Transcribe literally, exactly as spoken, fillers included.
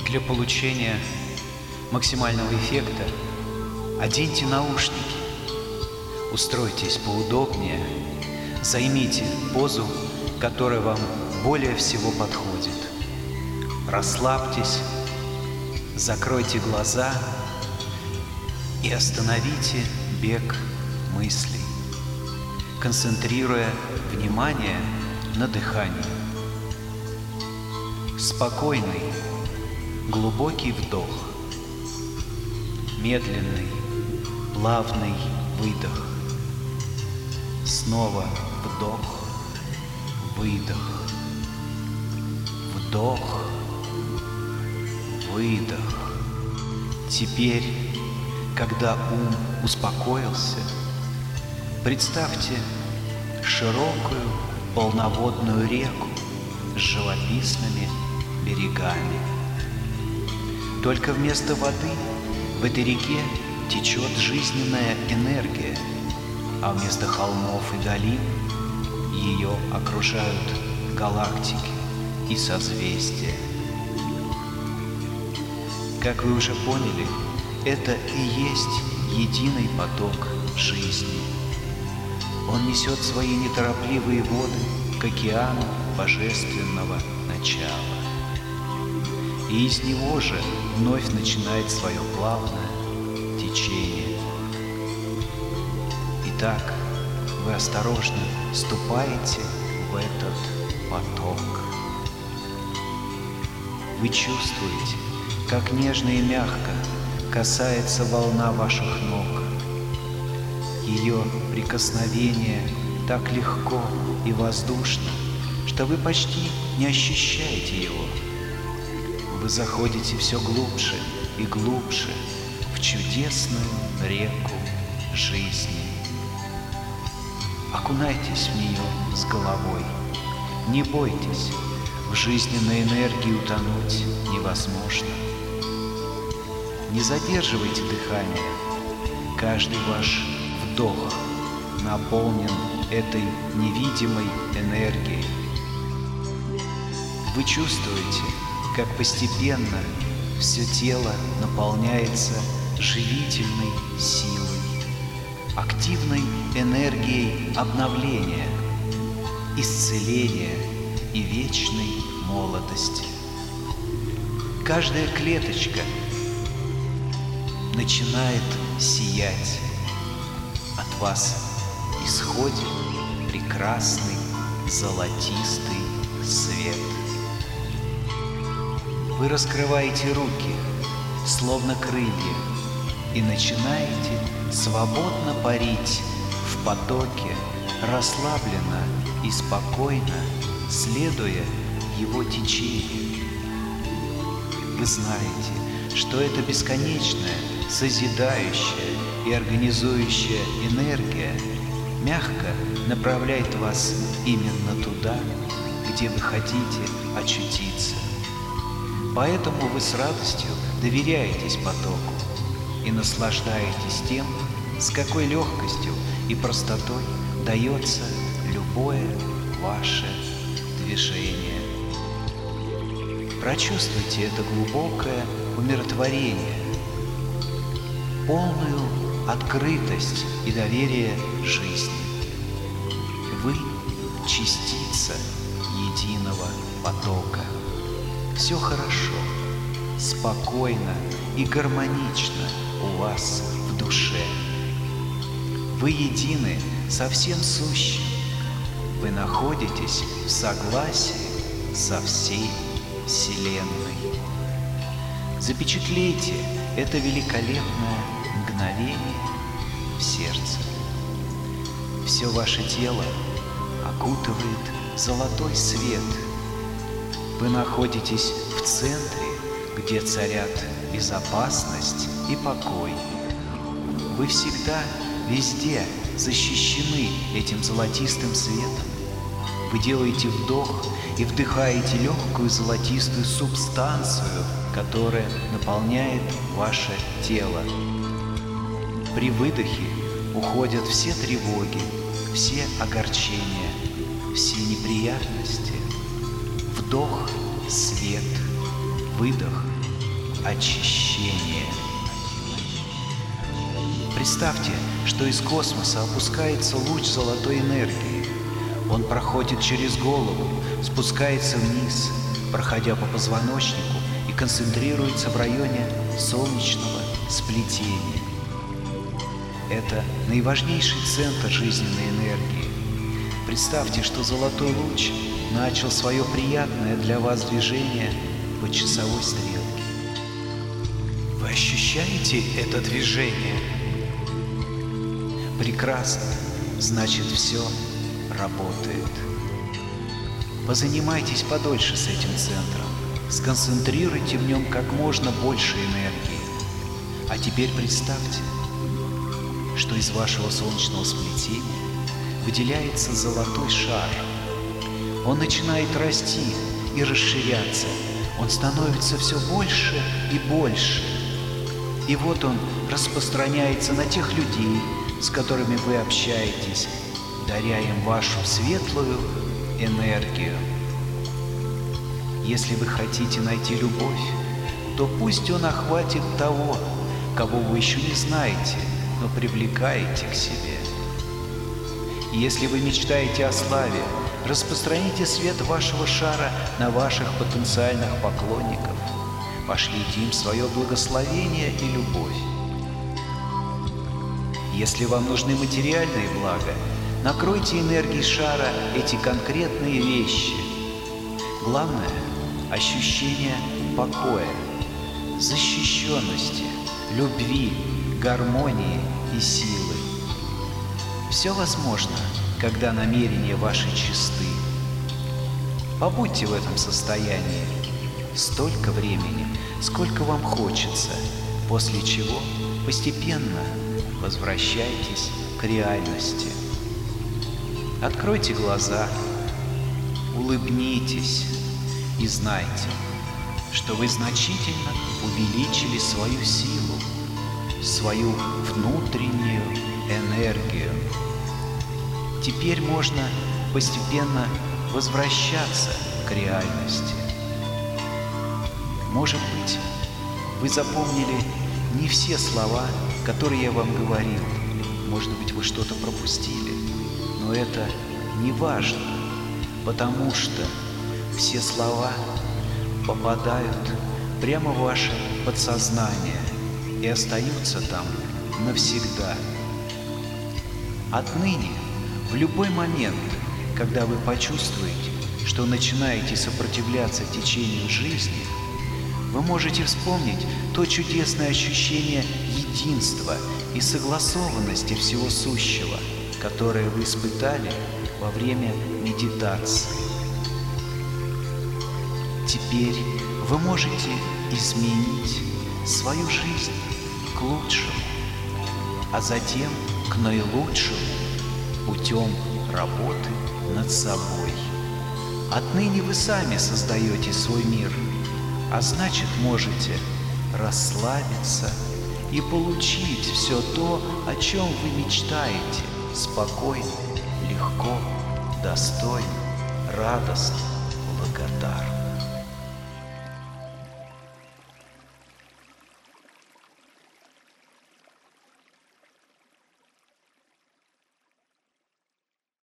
Для получения максимального эффекта оденьте наушники, устройтесь поудобнее, займите позу, которая вам более всего подходит. Расслабьтесь, закройте глаза и остановите бег мыслей, концентрируя внимание на дыхании. Спокойный, глубокий вдох, медленный, плавный выдох, снова вдох, выдох, вдох, выдох. Теперь, когда ум успокоился, представьте широкую полноводную реку с живописными берегами. Только вместо воды в этой реке течет жизненная энергия, а вместо холмов и долин ее окружают галактики и созвездия. Как вы уже поняли, это и есть единый поток жизни. Он несет свои неторопливые воды к океану божественного начала. И из него же вновь начинает свое плавное течение. Итак, вы осторожно ступаете в этот поток. Вы чувствуете, как нежно и мягко касается волна ваших ног. Ее прикосновение так легко и воздушно, что вы почти не ощущаете его. Вы заходите все глубже и глубже в чудесную реку жизни. Окунайтесь в нее с головой. Не бойтесь, в жизненной энергии утонуть невозможно. Не задерживайте дыхание. Каждый ваш вдох наполнен этой невидимой энергией. Вы чувствуете, как постепенно все тело наполняется живительной силой, активной энергией обновления, исцеления и вечной молодости. Каждая клеточка начинает сиять. От вас исходит прекрасный золотистый свет. Вы раскрываете руки, словно крылья, и начинаете свободно парить в потоке, расслабленно и спокойно, следуя его течению. Вы знаете, что эта бесконечная, созидающая и организующая энергия мягко направляет вас именно туда, где вы хотите очутиться. Поэтому вы с радостью доверяетесь потоку и наслаждаетесь тем, с какой легкостью и простотой дается любое ваше движение. Прочувствуйте это глубокое умиротворение, полную открытость и доверие жизни. Вы — частица единого потока. Все хорошо, спокойно и гармонично у вас в душе. Вы едины со всем сущим. Вы находитесь в согласии со всей Вселенной. Запечатлейте это великолепное мгновение в сердце. Все ваше тело окутывает золотой свет. Вы находитесь в центре, где царят безопасность и покой. Вы всегда, везде защищены этим золотистым светом. Вы делаете вдох и вдыхаете легкую золотистую субстанцию, которая наполняет ваше тело. При выдохе уходят все тревоги, все огорчения, все неприятности. Вдох — свет, выдох очищение. Представьте, что из космоса опускается луч золотой энергии. Он проходит через голову, спускается вниз, проходя по позвоночнику и концентрируется в районе солнечного сплетения. Это наиважнейший центр жизненной энергии. Представьте, что золотой луч начал свое приятное для вас движение по часовой стрелке. Вы ощущаете это движение? Прекрасно, значит, все работает. Позанимайтесь подольше с этим центром, сконцентрируйте в нем как можно больше энергии. А теперь представьте, что из вашего солнечного сплетения выделяется золотой шар. Он начинает расти и расширяться, он становится все больше и больше. И вот он распространяется на тех людей, с которыми вы общаетесь, даря им вашу светлую энергию. Если вы хотите найти любовь, то пусть он охватит того, кого вы еще не знаете, но привлекаете к себе. И если вы мечтаете о славе, распространите свет вашего шара на ваших потенциальных поклонников, пошлите им свое благословение и любовь. Если вам нужны материальные блага, накройте энергией шара эти конкретные вещи. Главное – ощущение покоя, защищенности, любви, гармонии и силы. Все возможно, когда намерения ваши чисты. Побудьте в этом состоянии столько времени, сколько вам хочется, после чего постепенно возвращайтесь к реальности. Откройте глаза, улыбнитесь и знайте, что вы значительно увеличили свою силу, свою внутреннюю энергию. Теперь можно постепенно возвращаться к реальности. Может быть, вы запомнили не все слова, которые я вам говорил. Может быть, вы что-то пропустили. Но это не важно, потому что все слова попадают прямо в ваше подсознание и остаются там навсегда. Отныне, в любой момент, когда вы почувствуете, что начинаете сопротивляться течению жизни, вы можете вспомнить то чудесное ощущение единства и согласованности всего сущего, которое вы испытали во время медитации. Теперь вы можете изменить свою жизнь к лучшему, а затем к наилучшему путем работы над собой. Отныне вы сами создаете свой мир, а значит, можете расслабиться и получить все то, о чем вы мечтаете, спокойно, легко, достойно, радостно, благодарно.